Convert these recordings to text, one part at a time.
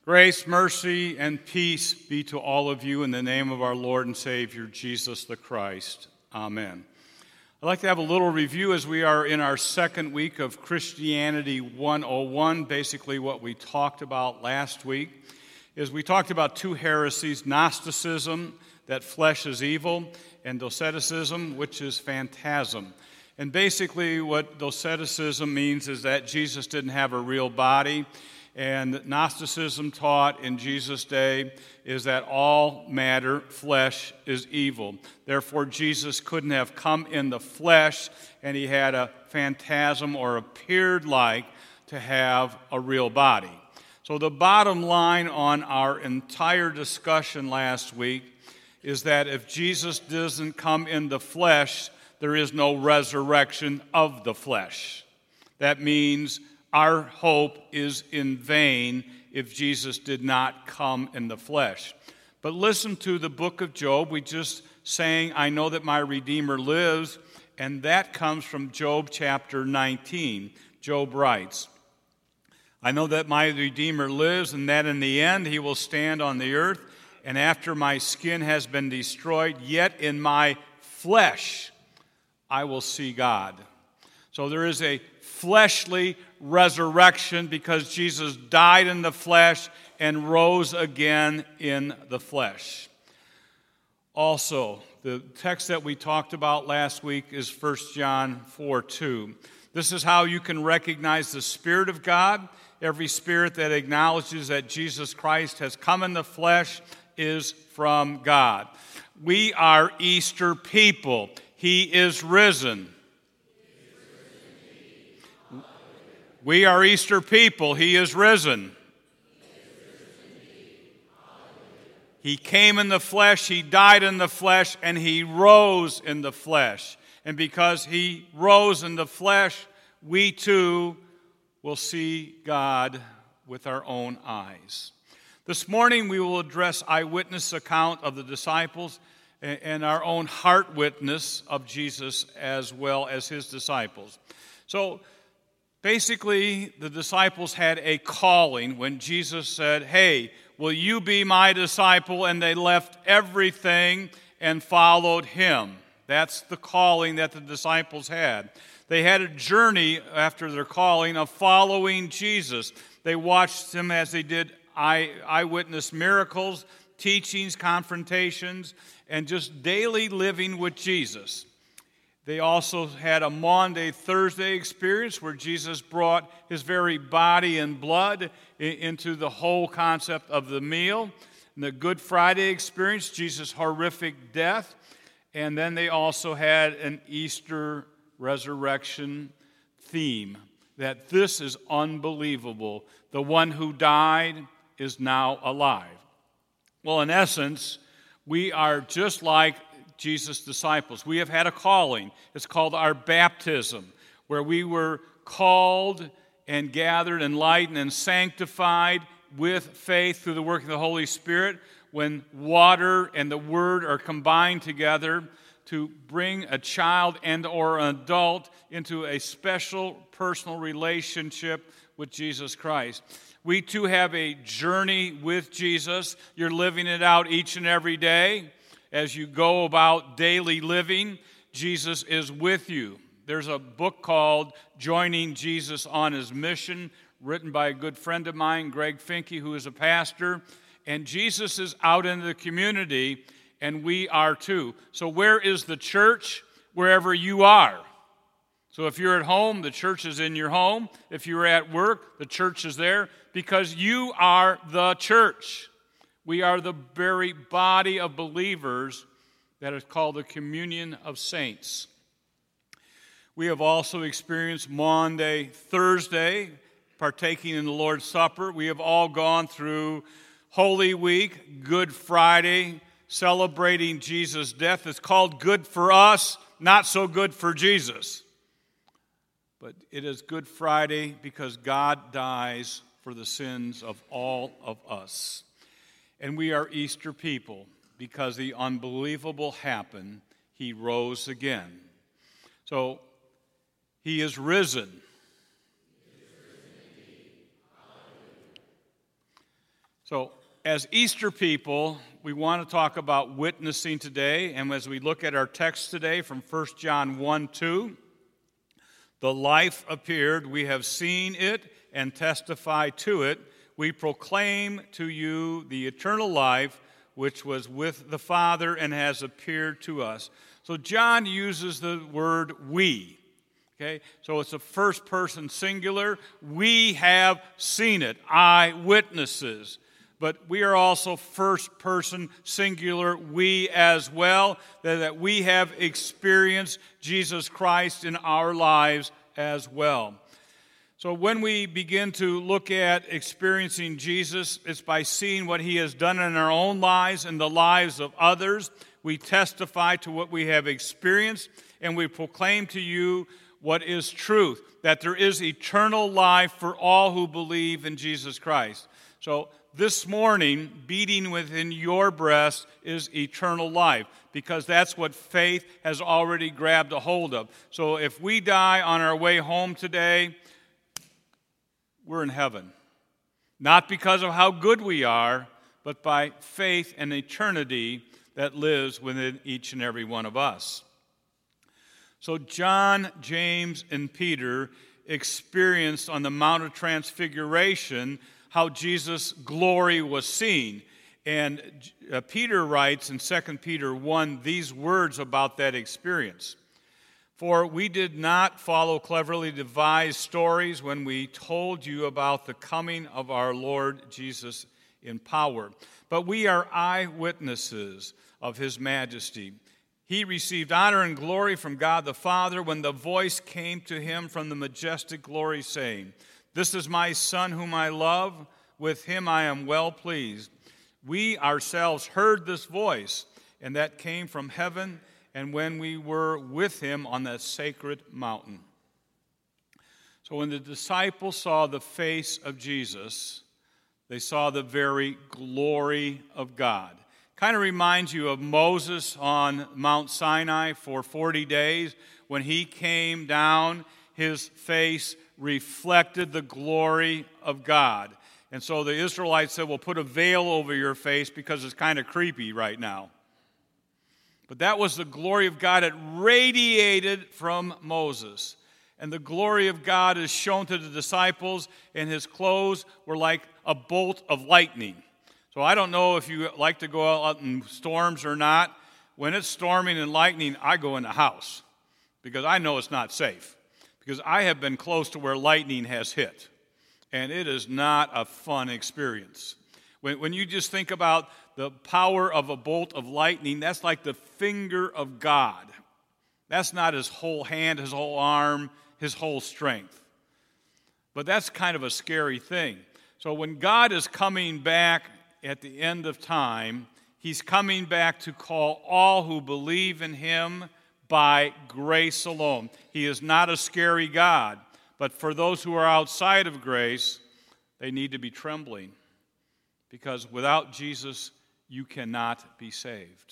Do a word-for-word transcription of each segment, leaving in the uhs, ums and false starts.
Grace, mercy, and peace be to all of you in the name of our Lord and Savior, Jesus the Christ. Amen. I'd like to have a little review as we are in our second week of Christianity one oh one. Basically what we talked about last week is we talked about two heresies, Gnosticism, that flesh is evil, and Doceticism, which is phantasm. And basically what Doceticism means is that Jesus didn't have a real body. And Gnosticism taught in Jesus' day is that all matter, flesh, is evil. Therefore, Jesus couldn't have come in the flesh, and he had a phantasm or appeared like to have a real body. So the bottom line on our entire discussion last week is that if Jesus doesn't come in the flesh, there is no resurrection of the flesh. That means our hope is in vain if Jesus did not come in the flesh. But listen to the book of Job. We just sang, I know that my Redeemer lives, and that comes from Job chapter nineteen. Job writes, I know that my Redeemer lives, and that in the end he will stand on the earth, and after my skin has been destroyed, yet in my flesh I will see God. So there is a fleshly resurrection because Jesus died in the flesh and rose again in the flesh. Also, the text that we talked about last week is First John four two. This is how you can recognize the Spirit of God. Every spirit that acknowledges that Jesus Christ has come in the flesh is from God. We are Easter people. He is risen. We are Easter people. He is risen. He came in the flesh, he died in the flesh, and he rose in the flesh. And because he rose in the flesh, we too will see God with our own eyes. This morning we will address eyewitness account of the disciples and our own heart witness of Jesus as well as his disciples. So, basically, the disciples had a calling when Jesus said, hey, will you be my disciple? And they left everything and followed him. That's the calling that the disciples had. They had a journey after their calling of following Jesus. They watched him as they did eye, eyewitness miracles, teachings, confrontations, and just daily living with Jesus. They also had a Maundy Thursday experience where Jesus brought his very body and blood into the whole concept of the meal. And the Good Friday experience, Jesus' horrific death. And then they also had an Easter resurrection theme, that this is unbelievable. The one who died is now alive. Well, in essence, we are just like Jesus' disciples. We have had a calling. It's called our baptism, where we were called and gathered, enlightened, and sanctified with faith through the work of the Holy Spirit when water and the Word are combined together to bring a child and or an adult into a special personal relationship with Jesus Christ. We too have a journey with Jesus. You're living it out each and every day. As you go about daily living, Jesus is with you. There's a book called Joining Jesus on His Mission, written by a good friend of mine, Greg Finke, who is a pastor. And Jesus is out in the community, and we are too. So where is the church? Wherever you are. So if you're at home, the church is in your home. If you're at work, the church is there, because you are the church. We are the very body of believers that is called the communion of saints. We have also experienced Maundy Thursday, partaking in the Lord's Supper. We have all gone through Holy Week, Good Friday, celebrating Jesus' death. It's called good for us, not so good for Jesus. But it is Good Friday because God dies for the sins of all of us. And we are Easter people because the unbelievable happened. He rose again. So, he is risen. So, as Easter people, we want to talk about witnessing today. And as we look at our text today from First John one two, the life appeared, we have seen it and testify to it. We proclaim to you the eternal life which was with the Father and has appeared to us. So John uses the word we. Okay, so it's a first person singular. We have seen it, eyewitnesses. But we are also first person singular, we as well, that we have experienced Jesus Christ in our lives as well. So when we begin to look at experiencing Jesus, it's by seeing what he has done in our own lives and the lives of others. We testify to what we have experienced, and we proclaim to you what is truth, that there is eternal life for all who believe in Jesus Christ. So this morning, beating within your breast is eternal life, because that's what faith has already grabbed a hold of. So if we die on our way home today, we're in heaven. Not because of how good we are, but by faith and eternity that lives within each and every one of us. So John, James, and Peter experienced on the Mount of Transfiguration how Jesus' glory was seen. And uh, Peter writes in Second Peter one these words about that experience. For we did not follow cleverly devised stories when we told you about the coming of our Lord Jesus in power, but we are eyewitnesses of his majesty. He received honor and glory from God the Father when the voice came to him from the majestic glory, saying, "This is my Son whom I love, with him I am well pleased." We ourselves heard this voice, and that came from heaven, and when we were with him on that sacred mountain. So when the disciples saw the face of Jesus, they saw the very glory of God. Kind of reminds you of Moses on Mount Sinai for forty days. When he came down, his face reflected the glory of God. And so the Israelites said, well, put a veil over your face because it's kind of creepy right now. But that was the glory of God. It radiated from Moses. And the glory of God is shown to the disciples, and his clothes were like a bolt of lightning. So I don't know if you like to go out in storms or not. When it's storming and lightning, I go in the house because I know it's not safe. Because I have been close to where lightning has hit. And it is not a fun experience. When, when you just think about the power of a bolt of lightning, that's like the finger of God. That's not his whole hand, his whole arm, his whole strength. But that's kind of a scary thing. So when God is coming back at the end of time, he's coming back to call all who believe in him by grace alone. He is not a scary God, but for those who are outside of grace, they need to be trembling, because without Jesus, you cannot be saved.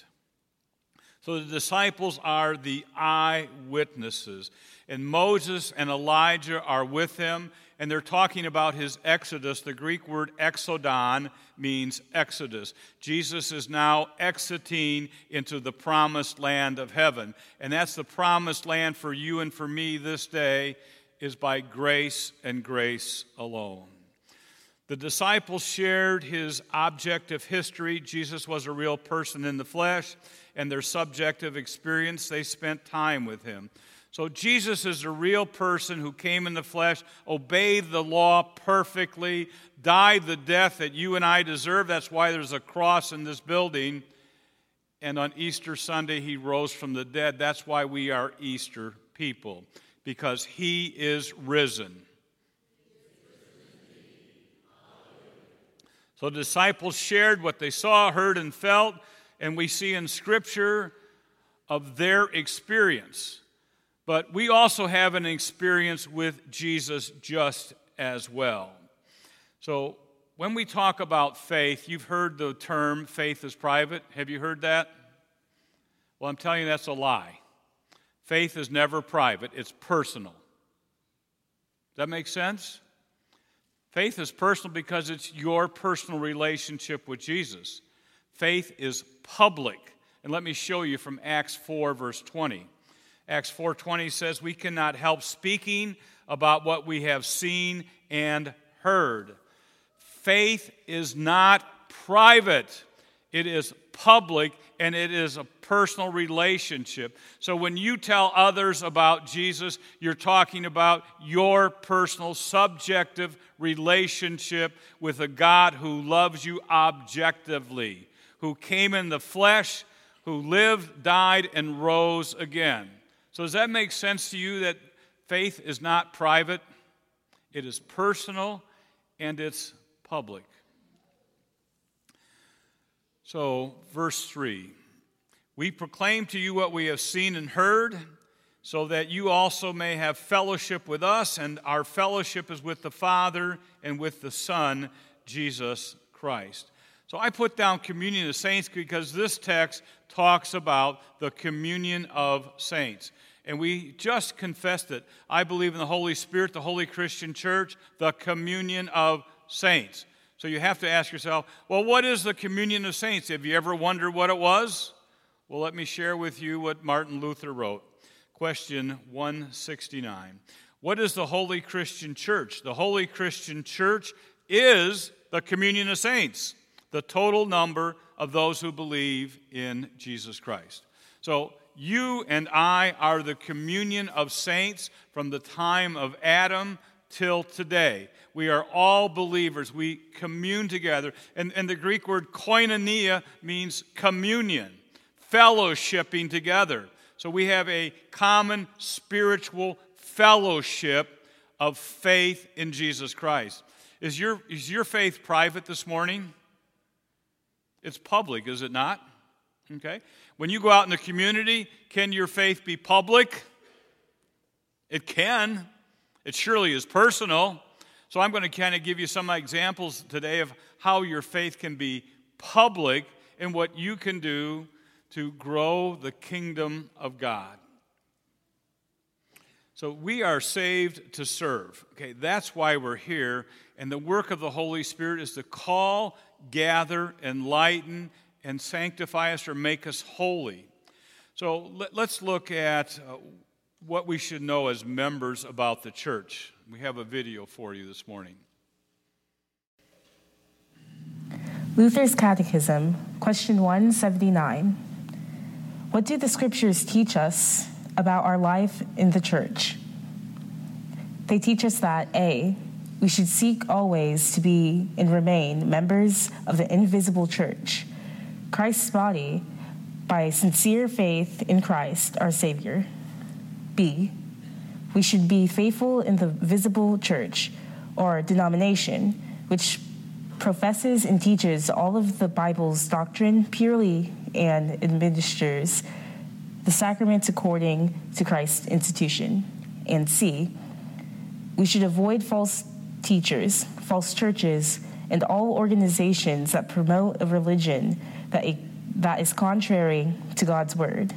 So the disciples are the eyewitnesses, and Moses and Elijah are with him, and they're talking about his exodus. The Greek word exodon means exodus. Jesus is now exiting into the promised land of heaven, and that's the promised land for you and for me this day, is by grace and grace alone. The disciples shared his objective history. Jesus was a real person in the flesh, and their subjective experience, they spent time with him. So Jesus is a real person who came in the flesh, obeyed the law perfectly, died the death that you and I deserve. That's why there's a cross in this building. And on Easter Sunday, he rose from the dead. That's why we are Easter people, because he is risen. So the disciples shared what they saw, heard, and felt, and we see in Scripture of their experience. But we also have an experience with Jesus just as well. So when we talk about faith, you've heard the term faith is private. Have you heard that? Well, I'm telling you that's a lie. Faith is never private. It's personal. Does that make sense? Faith is personal because it's your personal relationship with Jesus. Faith is public. And let me show you from Acts four, verse twenty. Acts four twenty says, we cannot help speaking about what we have seen and heard. Faith is not private. It is public, and it is a personal relationship. So when you tell others about Jesus, you're talking about your personal, subjective relationship with a God who loves you objectively, who came in the flesh, who lived, died, and rose again. So does that make sense to you that faith is not private? It is personal, and it's public. So, verse three, we proclaim to you what we have seen and heard, so that you also may have fellowship with us, and our fellowship is with the Father and with the Son, Jesus Christ. So I put down communion of saints because this text talks about the communion of saints. And we just confessed it. I believe in the Holy Spirit, the Holy Christian Church, the communion of saints. So you have to ask yourself, well, what is the communion of saints? Have you ever wondered what it was? Well, let me share with you what Martin Luther wrote. Question one sixty-nine. What is the Holy Christian Church? The Holy Christian Church is the communion of saints, the total number of those who believe in Jesus Christ. So you and I are the communion of saints from the time of Adam till today. We are all believers. We commune together. And, and the Greek word koinonia means communion, fellowshipping together. So we have a common spiritual fellowship of faith in Jesus Christ. Is your, is your faith private this morning? It's public, is it not? Okay. When you go out in the community, can your faith be public? It can. It surely is personal. So I'm going to kind of give you some examples today of how your faith can be public and what you can do to grow the kingdom of God. So we are saved to serve. Okay, that's why we're here. And the work of the Holy Spirit is to call, gather, enlighten, and sanctify us or make us holy. So let's look at uh, what we should know as members about the church. We have a video for you this morning. Luther's Catechism, question one seventy-nine. What do the scriptures teach us about our life in the church? They teach us that A, we should seek always to be and remain members of the invisible church, Christ's body, by sincere faith in Christ, our Savior. B, we should be faithful in the visible church, or denomination, which professes and teaches all of the Bible's doctrine purely and administers the sacraments according to Christ's institution. And C, we should avoid false teachers, false churches, and all organizations that promote a religion that, a, that is contrary to God's word.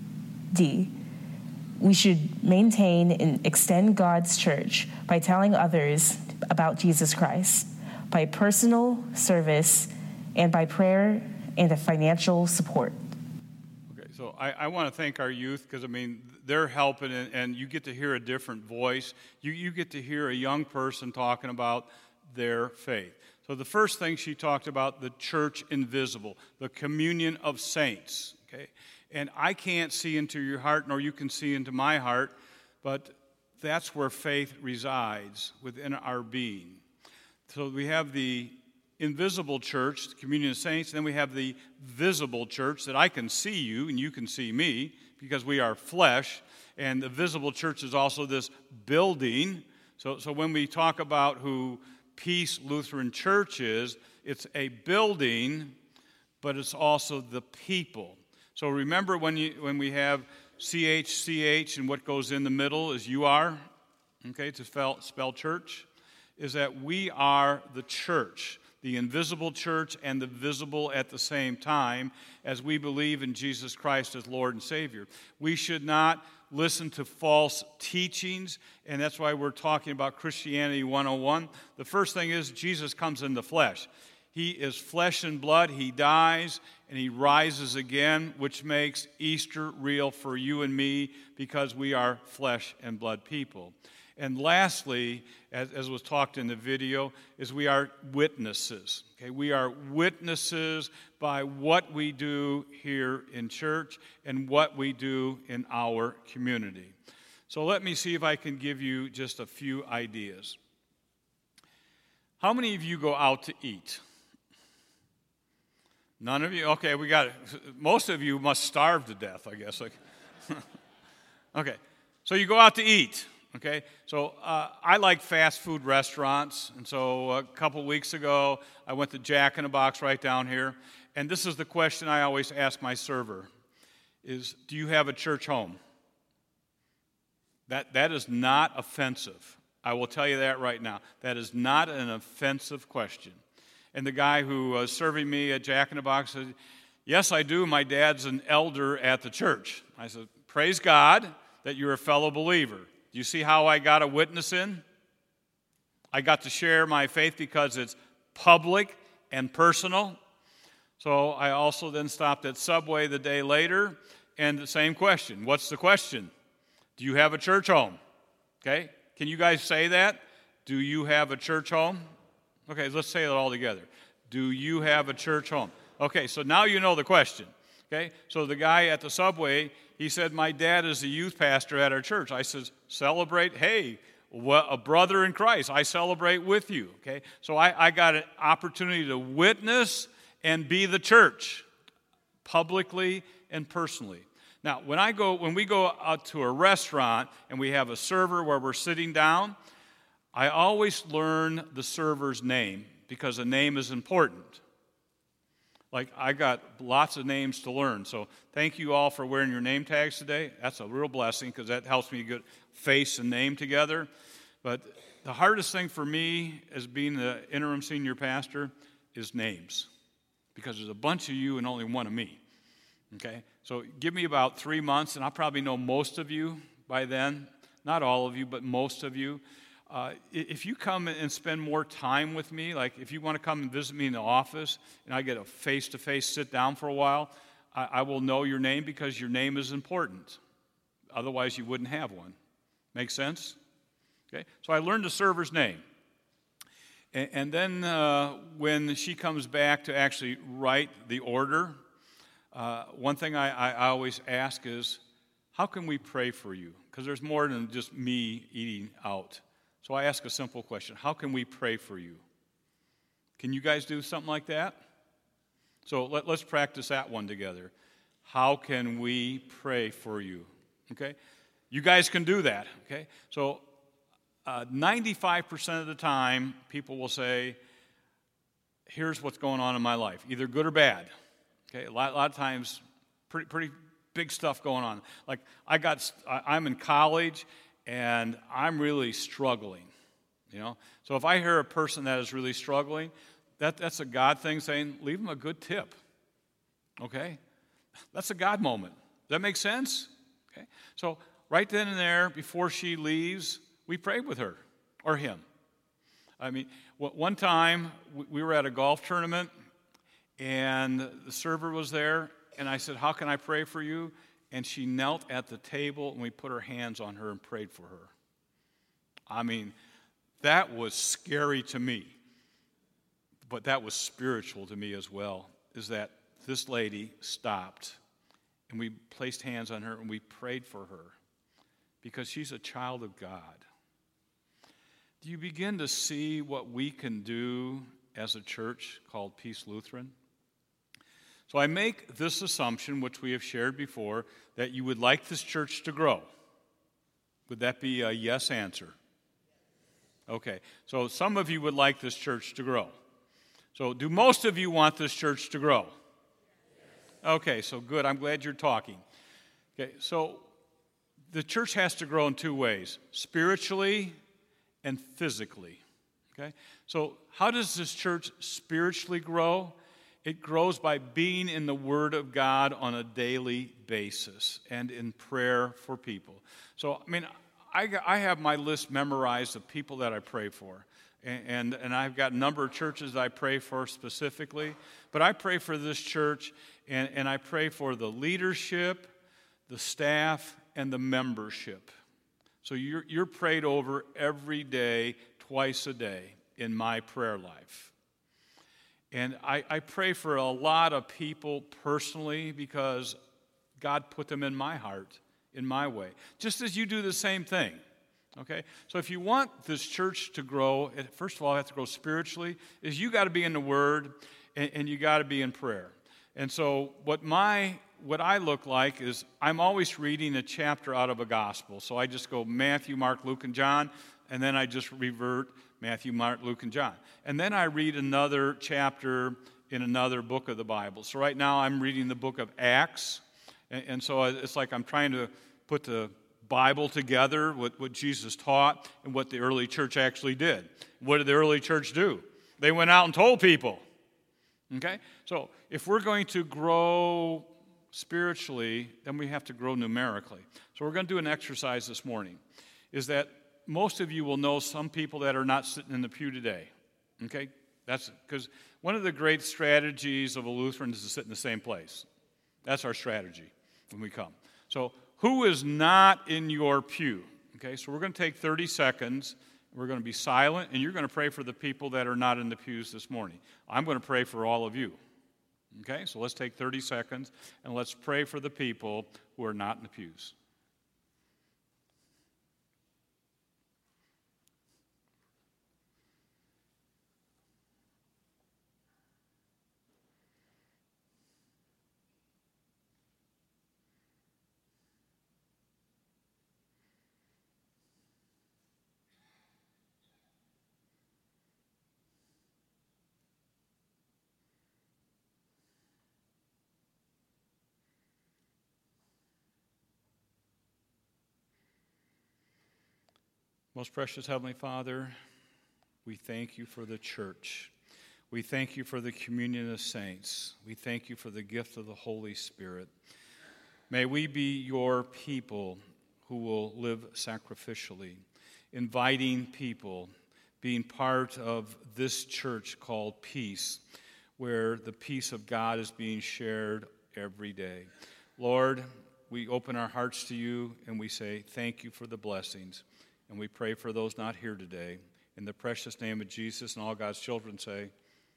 D, we should maintain and extend God's church by telling others about Jesus Christ, by personal service, and by prayer and a financial support. Okay, so I, I want to thank our youth because, I mean, they're helping, and, and you get to hear a different voice. You, you get to hear a young person talking about their faith. So the first thing she talked about, the church invisible, the communion of saints, okay? And I can't see into your heart, nor you can see into my heart, but that's where faith resides within our being. So we have the invisible church, the communion of saints, and then we have the visible church that I can see you and you can see me because we are flesh, and the visible church is also this building. So, so when we talk about who Peace Lutheran Church is, it's a building, but it's also the people. So remember when you when we have C H C H and what goes in the middle is you are, okay, to spell, spell church, is that we are the church, the invisible church and the visible at the same time as we believe in Jesus Christ as Lord and Savior. We should not listen to false teachings, and that's why we're talking about Christianity one oh one. The first thing is Jesus comes in the flesh. He is flesh and blood. He dies, and he rises again, which makes Easter real for you and me because we are flesh and blood people. And lastly, as, as was talked in the video, is we are witnesses. Okay, we are witnesses by what we do here in church and what we do in our community. So let me see if I can give you just a few ideas. How many of you go out to eat? None of you? Okay, we got it. Most of you must starve to death, I guess. Like, okay, so you go out to eat. Okay, so uh, I like fast food restaurants, and so a couple weeks ago, I went to Jack in the Box right down here, and this is the question I always ask my server, is, do you have a church home? That That is not offensive. I will tell you that right now. That is not an offensive question. And the guy who was serving me at Jack in the Box said, yes, I do. My dad's an elder at the church. I said, praise God that you're a fellow believer. Do you see how I got a witness in? I got to share my faith because it's public and personal. So I also then stopped at Subway the day later, and the same question. What's the question? Do you have a church home? Okay, can you guys say that? Do you have a church home? Okay, let's say it all together. Do you have a church home? Okay, so now you know the question. Okay, so the guy at the Subway, he said, my dad is the youth pastor at our church. I said, celebrate, hey, a brother in Christ. I celebrate with you. Okay, so I, I got an opportunity to witness and be the church, publicly and personally. Now, when I go, when we go out to a restaurant and we have a server where we're sitting down, I always learn the server's name because the name is important. Like, I got lots of names to learn. So thank you all for wearing your name tags today. That's a real blessing because that helps me get face and name together. But the hardest thing for me as being the interim senior pastor is names, because there's a bunch of you and only one of me. Okay? So give me about three months, and I'll probably know most of you by then. Not all of you, but most of you. Uh, if you come and spend more time with me, like if you want to come and visit me in the office and I get a face-to-face sit down for a while, I, I will know your name because your name is important. Otherwise, you wouldn't have one. Make sense? Okay. So I learned the server's name. And, and then uh, when she comes back to actually write the order, uh, one thing I, I always ask is, how can we pray for you? Because there's more than just me eating out. So I ask a simple question. How can we pray for you? Can you guys do something like that? So let, let's practice that one together. How can we pray for you? Okay? You guys can do that. Okay? So uh, ninety-five percent of the time, people will say, here's what's going on in my life, either good or bad. Okay? A lot, a lot of times, pretty, pretty big stuff going on. Like, I got, I'm in college, and I'm really struggling, you know. So if I hear a person that is really struggling, that, that's a God thing saying, leave them a good tip, okay? That's a God moment. Does that make sense? Okay. So right then and there, before she leaves, we prayed with her or him. I mean, one time we were at a golf tournament, and the server was there, and I said, how can I pray for you? And she knelt at the table, and we put our hands on her and prayed for her. I mean, that was scary to me. But that was spiritual to me as well, is that this lady stopped, and we placed hands on her, and we prayed for her because she's a child of God. Do you begin to see what we can do as a church called Peace Lutheran? So I make this assumption, which we have shared before, that you would like this church to grow. Would that be a yes answer? Okay, so some of you would like this church to grow. So do most of you want this church to grow? Okay, so good. I'm glad you're talking. Okay, so the church has to grow in two ways, spiritually and physically. Okay, so how does this church spiritually grow? It grows by being in the Word of God on a daily basis and in prayer for people. So, I mean, I, I have my list memorized of people that I pray for. And, and, and I've got a number of churches that I pray for specifically. But I pray for this church, and, and I pray for the leadership, the staff, and the membership. So you're, you're prayed over every day, twice a day in my prayer life. And I, I pray for a lot of people personally because God put them in my heart, in my way. Just as you do the same thing. Okay? So if you want this church to grow, it, first of all, it has to grow spiritually, is you got to be in the Word and, and you got to be in prayer. And so what my what I look like is I'm always reading a chapter out of a gospel. So I just go Matthew, Mark, Luke, and John, and then I just revert Matthew, Mark, Luke, and John. And then I read another chapter in another book of the Bible. So right now I'm reading the book of Acts, and, and so it's like I'm trying to put the Bible together, what, what Jesus taught, and what the early church actually did. What did the early church do? They went out and told people. Okay? So if we're going to grow spiritually, then we have to grow numerically. So we're going to do an exercise this morning, is that most of you will know some people that are not sitting in the pew today. Okay? That's because one of the great strategies of a Lutheran is to sit in the same place. That's our strategy when we come. So who is not in your pew? Okay, so we're going to take thirty seconds. We're going to be silent, and you're going to pray for the people that are not in the pews this morning. I'm going to pray for all of you. Okay, so let's take thirty seconds, and let's pray for the people who are not in the pews. Most precious Heavenly Father, we thank you for the church. We thank you for the communion of saints. We thank you for the gift of the Holy Spirit. May we be your people who will live sacrificially, inviting people, being part of this church called Peace, where the peace of God is being shared every day. Lord, we open our hearts to you and we say thank you for the blessings. And we pray for those not here today. In the precious name of Jesus, and all God's children say,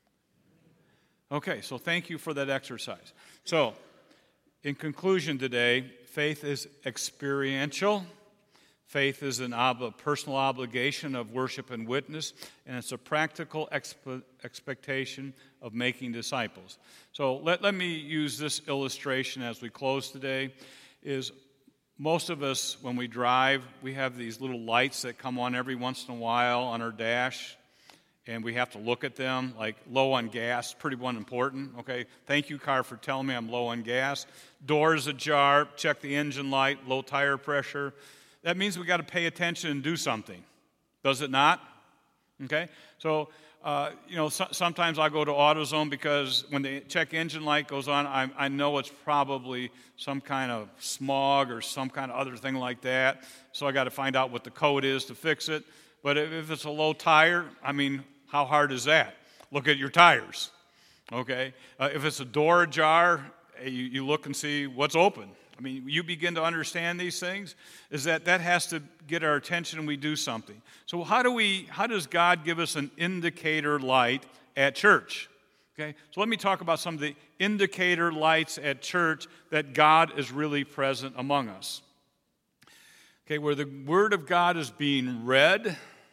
okay, so thank you for that exercise. So, in conclusion today, faith is experiential. Faith is an ob- personal obligation of worship and witness, and it's a practical expe- expectation of making disciples. So let, let me use this illustration as we close today, is most of us, when we drive, we have these little lights that come on every once in a while on our dash, and we have to look at them, like low on gas, pretty one important, okay? Thank you, car, for telling me I'm low on gas. Doors ajar, check the engine light, low tire pressure. That means we got to pay attention and do something. Does it not? Okay? So, uh, you know, so, sometimes I go to AutoZone because when the check engine light goes on, I, I know it's probably some kind of smog or some kind of other thing like that. So I got to find out what the code is to fix it. But if, if it's a low tire, I mean, how hard is that? Look at your tires. Okay? Uh, if it's a door ajar, you, you look and see what's open. I mean, you begin to understand these things, is that that has to get our attention and we do something. So how do we, how does God give us an indicator light at church? Okay, so let me talk about some of the indicator lights at church that God is really present among us. Okay, where the Word of God is being read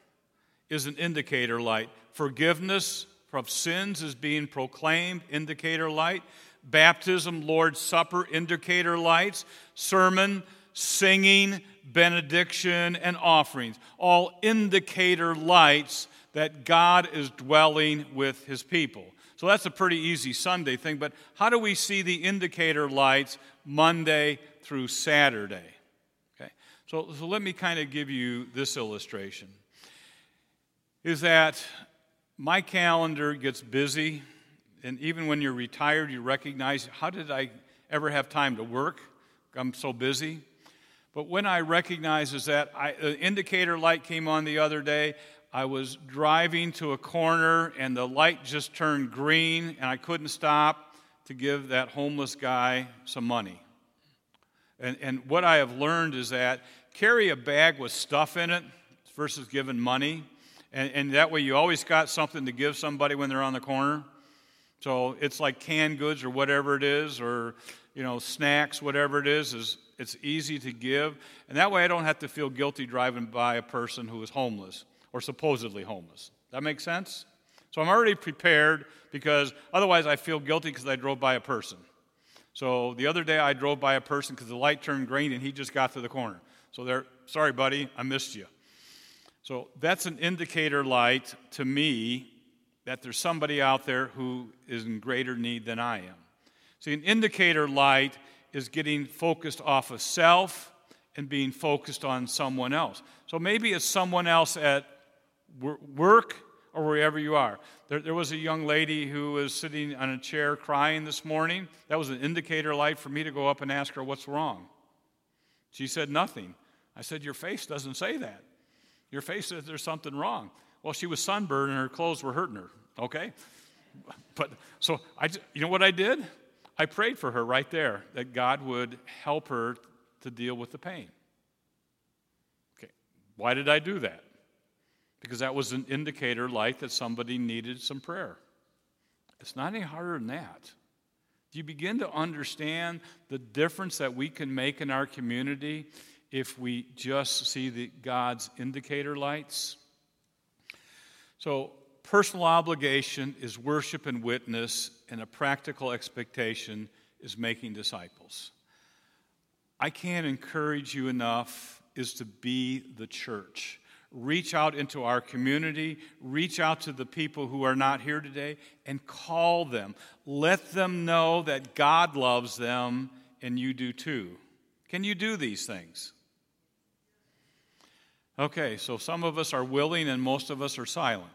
is an indicator light. Forgiveness of sins is being proclaimed, indicator light. Baptism, Lord's Supper, indicator lights. Sermon, singing, benediction, and offerings. All indicator lights that God is dwelling with His people. So that's a pretty easy Sunday thing, but how do we see the indicator lights Monday through Saturday? Okay, so, so let me kind of give you this illustration. Is that my calendar gets busy. and even when you're retired, you recognize, how did I ever have time to work? I'm so busy. But when I recognize is that I, the indicator light came on the other day, I was driving to a corner and the light just turned green and I couldn't stop to give that homeless guy some money. And, and what I have learned is that carry a bag with stuff in it versus giving money. And, and that way you always got something to give somebody when they're on the corner. So it's like canned goods or whatever it is, or, you know, snacks, whatever it is, is it's easy to give. And that way I don't have to feel guilty driving by a person who is homeless or supposedly homeless. That makes sense? So I'm already prepared, because otherwise I feel guilty because I drove by a person. So the other day I drove by a person because the light turned green and he just got to the corner. So they're, sorry buddy, I missed you. So that's an indicator light to me that there's somebody out there who is in greater need than I am. See, an indicator light is getting focused off of self and being focused on someone else. So maybe it's someone else at work or wherever you are. There, there was a young lady who was sitting on a chair crying this morning. That was an indicator light for me to go up and ask her what's wrong. She said nothing. I said, your face doesn't say that. Your face says there's something wrong. Well, she was sunburned and her clothes were hurting her, okay? But so I, you know what I did? I prayed for her right there, that God would help her to deal with the pain. Okay, why did I do that? Because that was an indicator light that somebody needed some prayer. It's not any harder than that. Do you begin to understand the difference that we can make in our community if we just see the God's indicator lights? So personal obligation is worship and witness, and a practical expectation is making disciples. I can't encourage you enough is to be the church. Reach out into our community, reach out to the people who are not here today, and call them. Let them know that God loves them, and you do too. Can you do these things? Okay, so some of us are willing and most of us are silent.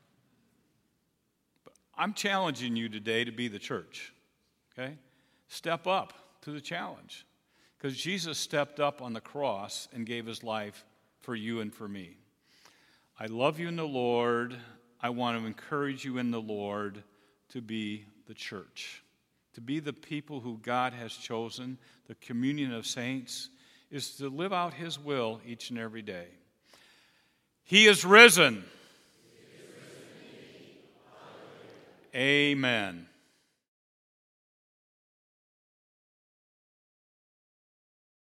But I'm challenging you today to be the church, okay? Step up to the challenge, because Jesus stepped up on the cross and gave his life for you and for me. I love you in the Lord. I want to encourage you in the Lord to be the church, to be the people who God has chosen. The communion of saints is to live out his will each and every day. He is risen. He is risen. Amen.